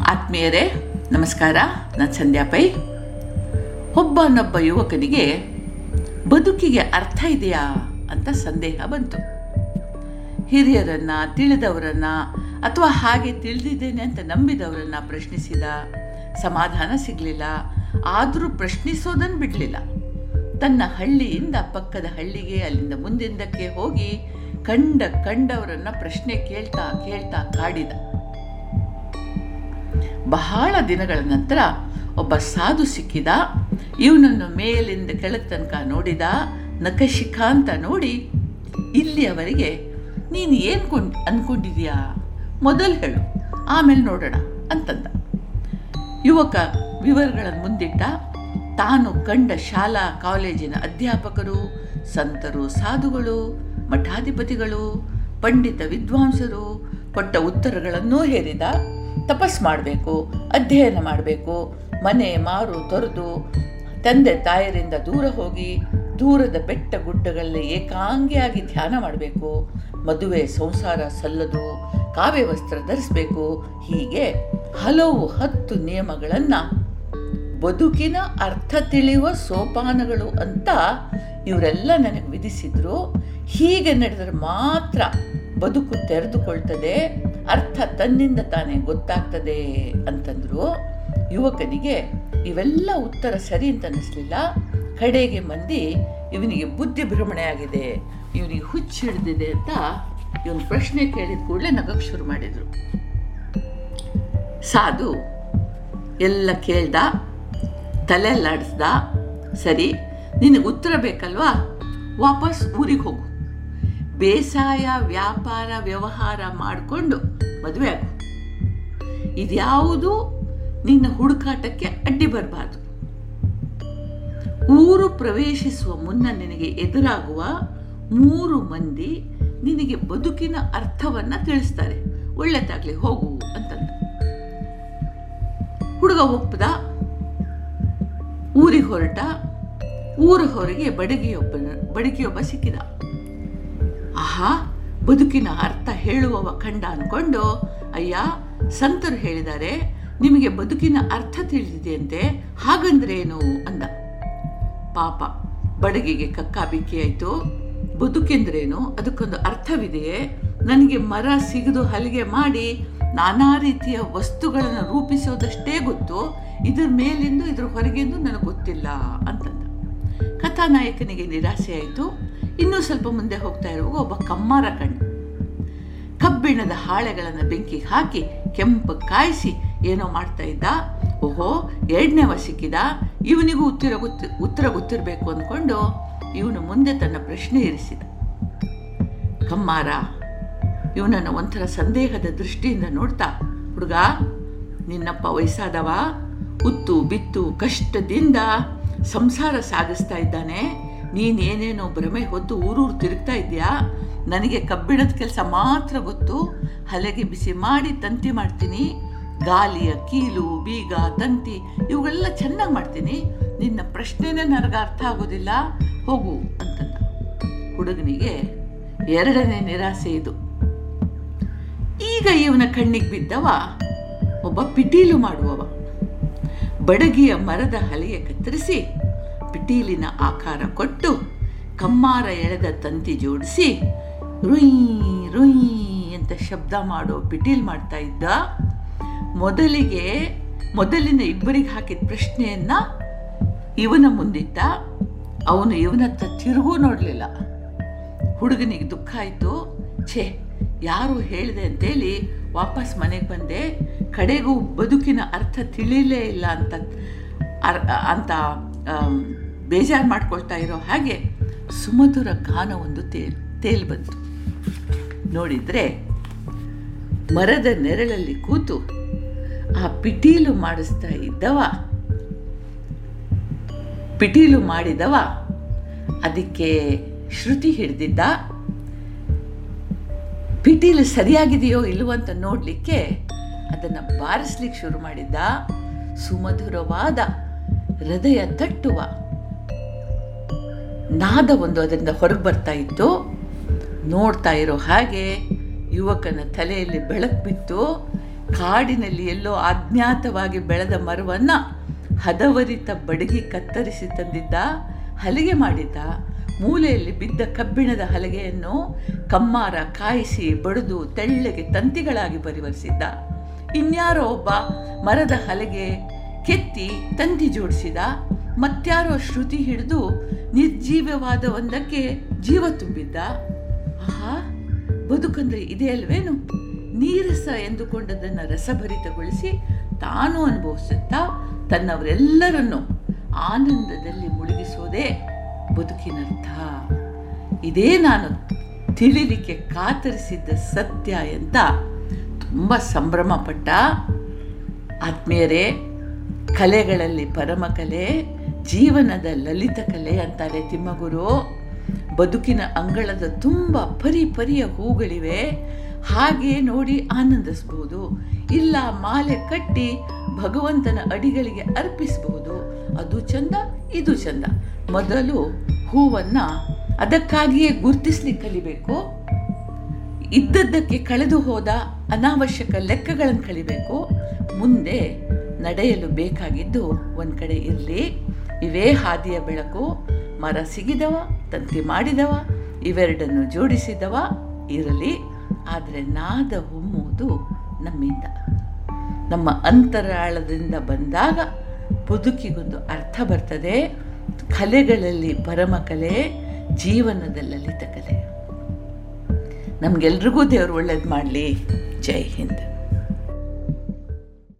ಆತ್ಮೀಯರೇ ನಮಸ್ಕಾರ. ನಾನು ಸಂಧ್ಯಾ ಪೈ. ಒಬ್ಬನೊಬ್ಬ ಯುವಕನಿಗೆ ಬದುಕಿಗೆ ಅರ್ಥ ಇದೆಯಾ ಅಂತ ಸಂದೇಹ ಬಂತು. ಹಿರಿಯರನ್ನು, ತಿಳಿದವರನ್ನು ಅಥವಾ ಹಾಗೆ ತಿಳಿದಿದ್ದೇನೆ ಅಂತ ನಂಬಿದವರನ್ನು ಪ್ರಶ್ನಿಸಿದ. ಸಮಾಧಾನ ಸಿಗಲಿಲ್ಲ. ಆದರೂ ಪ್ರಶ್ನಿಸೋದನ್ನು ಬಿಡಲಿಲ್ಲ. ತನ್ನ ಹಳ್ಳಿಯಿಂದ ಪಕ್ಕದ ಹಳ್ಳಿಗೆ, ಅಲ್ಲಿಂದ ಮುಂದಿಂದಕ್ಕೆ ಹೋಗಿ ಕಂಡವರನ್ನು ಪ್ರಶ್ನೆ ಕೇಳ್ತಾ ಕಾಡಿದ. ಬಹಳ ದಿನಗಳ ನಂತರ ಒಬ್ಬ ಸಾಧು ಸಿಕ್ಕಿದ. ಇವನನ್ನು ಮೇಲಿಂದ ಕೆಳಗೆ ತನಕ ನೋಡಿದ. ನಖಶಿಖಾಂತ ನೋಡಿ, ಇಲ್ಲಿಯವರೆಗೆ ನೀನು ಏನು ಅಂದ್ಕೊಂಡಿದೀಯಾ ಮೊದಲು ಹೇಳು, ಆಮೇಲೆ ನೋಡೋಣ ಅಂತಂದ. ಯುವಕ ವಿವರಗಳನ್ನು ಮುಂದಿಟ್ಟ. ತಾನು ಕಂಡ ಶಾಲಾ ಕಾಲೇಜಿನ ಅಧ್ಯಾಪಕರು, ಸಂತರು, ಸಾಧುಗಳು, ಮಠಾಧಿಪತಿಗಳು, ಪಂಡಿತ ವಿದ್ವಾಂಸರು ಕೊಟ್ಟ ಉತ್ತರಗಳನ್ನೂ ಹೇರಿದ. ತಪಸ್ ಮಾಡಬೇಕು, ಅಧ್ಯಯನ ಮಾಡಬೇಕು, ಮನೆ ಮಾರು ತೊರೆದು ತಂದೆ ತಾಯರಿಂದ ದೂರ ಹೋಗಿ ದೂರದ ಬೆಟ್ಟ ಗುಡ್ಡಗಳಲ್ಲಿ ಏಕಾಂಗಿಯಾಗಿ ಧ್ಯಾನ ಮಾಡಬೇಕು, ಮದುವೆ ಸಂಸಾರ ಸಲ್ಲದು, ಕಾವ್ಯ ವಸ್ತ್ರ ಧರಿಸಬೇಕು. ಹೀಗೆ ಹಲವು 10 ನಿಯಮಗಳನ್ನು, ಬದುಕಿನ ಅರ್ಥ ತಿಳಿಯುವ ಸೋಪಾನಗಳು ಅಂತ ಇವರೆಲ್ಲ ನನಗೆ ವಿಧಿಸಿದ್ರು. ಹೀಗೆ ನಡೆದರೆ ಮಾತ್ರ ಬದುಕು ತೆರೆದುಕೊಳ್ತದೆ, ಅರ್ಥ ತನ್ನಿಂದ ತಾನೇ ಗೊತ್ತಾಗ್ತದೆ ಅಂತಂದರು. ಯುವಕನಿಗೆ ಇವೆಲ್ಲ ಉತ್ತರ ಸರಿ ಅಂತ ಅನ್ನಿಸ್ಲಿಲ್ಲ. ಕಡೆಗೆ ಮಂದಿ ಇವನಿಗೆ ಬುದ್ಧಿ ಭ್ರಮಣೆ ಆಗಿದೆ, ಇವನಿಗೆ ಹುಚ್ಚು ಹಿಡಿದಿದೆ ಅಂತ ಇವನು ಪ್ರಶ್ನೆ ಕೇಳಿದ ಕೂಡಲೇ ನಗಕ್ಕೆ ಶುರು ಮಾಡಿದರು. ಸಾಧು ಎಲ್ಲ ಕೇಳ್ದ, ತಲೆಯಲ್ಲಾಡಿಸ್ದ. ಸರಿ, ನಿನಗೆ ಉತ್ತರ ಬೇಕಲ್ವಾ, ವಾಪಸ್ ಊರಿಗೆ ಹೋಗು, ಬೇಸಾಯ ವ್ಯಾಪಾರ ವ್ಯವಹಾರ ಮಾಡಿಕೊಂಡು ಮದುವೆ ಆಗು. ಇದ್ಯಾವುದು ನಿನ್ನ ಹುಡುಕಾಟಕ್ಕೆ ಅಡ್ಡಿ ಬರಬಾರ್ದು. ಊರು ಪ್ರವೇಶಿಸುವ ಮುನ್ನ ನಿನಗೆ ಎದುರಾಗುವ 3 ಮಂದಿ ನಿನಗೆ ಬದುಕಿನ ಅರ್ಥವನ್ನ ತಿಳಿಸ್ತಾರೆ. ಒಳ್ಳೆದಾಗ್ಲಿ, ಹೋಗು ಅಂತಂದ. ಹುಡುಗ ಒಪ್ಪದ. ಊರಿಗೆ ಹೊರಟ. ಊರ ಹೊರಗೆ ಬಡಗಿಯೊಬ್ಬ ಸಿಕ್ಕಿದ. ಆಹಾ, ಬದುಕಿನ ಅರ್ಥ ಹೇಳುವವ ಕಂಡ ಅನ್ಕೊಂಡು, ಅಯ್ಯ, ಸಂತರು ಹೇಳಿದ್ದಾರೆ ನಿಮಗೆ ಬದುಕಿನ ಅರ್ಥ ತಿಳಿದಿದೆಯಂತೆ, ಹಾಗಂದ್ರೇನು ಅಂದ. ಪಾಪ ಬಡಗಿಗೆ ಕಕ್ಕಾಬಿಕ್ಕಿಯಾಯಿತು. ಬದುಕೆಂದ್ರೇನು, ಅದಕ್ಕೊಂದು ಅರ್ಥವಿದೆಯೇ? ನನಗೆ ಮರ ಸಿಗದು ಹಲಿಗೆ ಮಾಡಿ ನಾನಾ ರೀತಿಯ ವಸ್ತುಗಳನ್ನು ರೂಪಿಸೋದಷ್ಟೇ ಗೊತ್ತು, ಇದ್ರ ಮೇಲಿಂದು ಇದ್ರ ಹೊರಗೆಂದು ನನಗೆ ಗೊತ್ತಿಲ್ಲ ಅಂತಂದ. ಕಥಾನಾಯಕನಿಗೆ ನಿರಾಸೆ ಆಯಿತು. ಇನ್ನೂ ಸ್ವಲ್ಪ ಮುಂದೆ ಹೋಗ್ತಾ ಇರುವಾಗ ಒಬ್ಬ ಕಮ್ಮಾರ ಕಂಡು. ಕಬ್ಬಿಣದ ಹಾಳೆಗಳನ್ನು ಬೆಂಕಿಗೆ ಹಾಕಿ ಕೆಂಪು ಕಾಯಿಸಿ ಏನೋ ಮಾಡ್ತಾ ಇದ್ದ. ಓಹೋ, 2ನೇವ ಸಿಕ್ಕಿದ. ಇವನಿಗೂ ಉತ್ತರ ಗೊತ್ತಿರಬೇಕು ಅಂದ್ಕೊಂಡು ಇವನು ಮುಂದೆ ತನ್ನ ಪ್ರಶ್ನೆ ಇರಿಸಿದ. ಕಮ್ಮಾರ ಇವನನ್ನು ಒಂಥರ ಸಂದೇಹದ ದೃಷ್ಟಿಯಿಂದ ನೋಡ್ತಾ, ಹುಡುಗ, ನಿನ್ನಪ್ಪ ವಯಸ್ಸಾದವ, ಉತ್ತು ಬಿತ್ತು ಕಷ್ಟದಿಂದ ಸಂಸಾರ ಸಾಗಿಸ್ತಾ ಇದ್ದಾನೆ. ನೀನೇನೇನೋ ಭ್ರಮೆ ಹೊತ್ತು ಊರೂರು ತಿರುಗ್ತಾ ಇದೆಯಾ. ನನಗೆ ಕಬ್ಬಿಣದ ಕೆಲಸ ಮಾತ್ರ ಗೊತ್ತು. ಹಲೆಗೆ ಬಿಸಿ ಮಾಡಿ ತಂತಿ ಮಾಡ್ತೀನಿ, ಗಾಲಿಯ ಕೀಲು, ಬೀಗ, ತಂತಿ ಇವುಗಳೆಲ್ಲ ಚೆನ್ನಾಗಿ ಮಾಡ್ತೀನಿ. ನಿನ್ನ ಪ್ರಶ್ನೆನೇ ನನಗೆ ಅರ್ಥ ಆಗೋದಿಲ್ಲ, ಹೋಗು ಅಂತಂದ. ಹುಡುಗನಿಗೆ 2ನೇ ನಿರಾಸೆ ಇದು. ಈಗ ಇವನ ಕಣ್ಣಿಗೆ ಬಿದ್ದವ ಒಬ್ಬ ಪಿಟೀಲು ಮಾಡುವವ. ಬಡಗಿಯ ಮರದ ಹಲೆಗೆ ಕತ್ತರಿಸಿ ಪಿಟೀಲಿನ ಆಕಾರ ಕೊಟ್ಟು ಕಮ್ಮಾರ ಎಳೆದ ತಂತಿ ಜೋಡಿಸಿ ರುಯ್ ರುಯ್ ಅಂತ ಶಬ್ದ ಮಾಡೋ ಪಿಟೀಲ್ ಮಾಡ್ತಾ ಇದ್ದ. ಮೊದಲಿನ ಇಬ್ಬರಿಗೆ ಹಾಕಿದ ಪ್ರಶ್ನೆಯನ್ನ ಇವನ ಮುಂದಿಟ್ಟ. ಅವನು ಇವನತ್ತ ತಿರುಗೂ ನೋಡಲಿಲ್ಲ. ಹುಡುಗನಿಗೆ ದುಃಖ ಆಯಿತು. ಛೇ, ಯಾರು ಹೇಳಿದೆ ಅಂತೇಳಿ ವಾಪಸ್ ಮನೆಗೆ ಬಂದೆ. ಕಡೆಗೂ ಬದುಕಿನ ಅರ್ಥ ತಿಳಿಲೇ ಇಲ್ಲ ಅಂತ ಬೇಜಾರು ಮಾಡ್ಕೊಳ್ತಾ ಇರೋ ಹಾಗೆ ಸುಮಧುರ ಗಾನ ಒಂದು ತೇಲ್ ಬಂತು. ನೋಡಿದರೆ ಮರದ ನೆರಳಲ್ಲಿ ಕೂತು ಆ ಪಿಟೀಲು ಮಾಡಿದವ ಅದಕ್ಕೆ ಶ್ರುತಿ ಹಿಡಿದಿದ್ದ. ಪಿಟೀಲು ಸರಿಯಾಗಿದೆಯೋ ಇಲ್ಲವೋ ಅಂತ ನೋಡಲಿಕ್ಕೆ ಅದನ್ನು ಬಾರಿಸ್ಲಿಕ್ಕೆ ಶುರು ಮಾಡಿದ್ದ. ಸುಮಧುರವಾದ ಹೃದಯ ತಟ್ಟುವ ನಾದ ಒಂದು ಅದರಿಂದ ಹೊರಗೆ ಬರ್ತಾ ಇತ್ತು. ನೋಡ್ತಾ ಇರೋ ಹಾಗೆ ಯುವಕನ ತಲೆಯಲ್ಲಿ ಬೆಳಕು ಬಿತ್ತು. ಕಾಡಿನಲ್ಲಿ ಎಲ್ಲೋ ಅಜ್ಞಾತವಾಗಿ ಬೆಳೆದ ಮರವನ್ನು ಹದವರಿತ ಬಡಗಿ ಕತ್ತರಿಸಿ ತಂದಿದ್ದ, ಹಲಿಗೆ ಮಾಡಿದ್ದ. ಮೂಲೆಯಲ್ಲಿ ಬಿದ್ದ ಕಬ್ಬಿಣದ ಹಲಗೆಯನ್ನು ಕಮ್ಮಾರ ಕಾಯಿಸಿ ಬಡಿದು ತೆಳ್ಳಗೆ ತಂತಿಗಳಾಗಿ ಪರಿವರ್ತಿಸಿದ್ದ. ಇನ್ಯಾರೋ ಒಬ್ಬ ಮರದ ಹಲಗೆ ಕೆತ್ತಿ ತಂತಿ ಜೋಡಿಸಿದ. ಮತ್ಯಾರೋ ಶ್ರುತಿ ಹಿಡಿದು ನಿರ್ಜೀವವಾದ ಒಂದಕ್ಕೆ ಜೀವ ತುಂಬಿದ್ದ. ಆಹಾ, ಬದುಕಂದ್ರೆ ಇದೇ ಅಲ್ವೇನು? ನೀರಸ ಎಂದುಕೊಂಡದನ್ನು ರಸಭರಿತಗೊಳಿಸಿ ತಾನು ಅನುಭವಿಸುತ್ತಾ ತನ್ನವರೆಲ್ಲರನ್ನು ಆನಂದದಲ್ಲಿ ಮುಳುಗಿಸೋದೇ ಬದುಕಿನರ್ಥ. ಇದೇ ನಾನು ತಿಳಿಲಿಕ್ಕೆ ಕಾತರಿಸಿದ್ದ ಸತ್ಯ ಅಂತ ತುಂಬ ಸಂಭ್ರಮಪಟ್ಟ. ಆತ್ಮೀಯರೇ, ಕಲೆಗಳಲ್ಲಿ ಪರಮಕಲೆ ಜೀವನದ ಲಲಿತ ಕಲೆ ಅಂತಾರೆ ತಿಮ್ಮಗುರು. ಬದುಕಿನ ಅಂಗಳದ ತುಂಬ ಪರಿಯ ಹೂಗಳಿವೆ, ಹಾಗೆ ನೋಡಿ ಆನಂದಿಸ್ಬೋದು. ಇಲ್ಲ ಮಾಲೆ ಕಟ್ಟಿ ಭಗವಂತನ ಅಡಿಗಳಿಗೆ ಅರ್ಪಿಸಬಹುದು. ಅದು ಚಂದ, ಇದು ಚಂದ. ಮೊದಲು ಹೂವನ್ನು ಅದಕ್ಕಾಗಿಯೇ ಗುರುತಿಸ್ಲಿಕ್ಕೆ ಕಲಿಬೇಕು. ಇದ್ದದ್ದಕ್ಕೆ ಕಳೆದು ಹೋದ ಅನಾವಶ್ಯಕ ಲೆಕ್ಕಗಳನ್ನು ಕಲಿಬೇಕು. ಮುಂದೆ ನಡೆಯಲು ಬೇಕಾಗಿದ್ದು ಒಂದು ಕಡೆ ಇರಲಿ. ಇವೇ ಹಾದಿಯ ಬೆಳಕು. ಮರ ಸಿಗಿದವ, ತಂತಿ ಮಾಡಿದವ, ಇವೆರಡನ್ನು ಜೋಡಿಸಿದವ ಇರಲಿ. ಆದರೆ ನಾದ ಹೊಮ್ಮುವುದು ನಮ್ಮಿಂದ, ನಮ್ಮ ಅಂತರಾಳದಿಂದ ಬಂದಾಗ ಬದುಕಿಗೊಂದು ಅರ್ಥ ಬರ್ತದೆ. ಕಲೆಗಳಲ್ಲಿ ಪರಮಕಲೆ ಜೀವನದ ಲಲಿತ ಕಲೆ. ನಮಗೆಲ್ರಿಗೂ ದೇವರು ಒಳ್ಳೇದು ಮಾಡಲಿ. ಜೈ ಹಿಂದ್.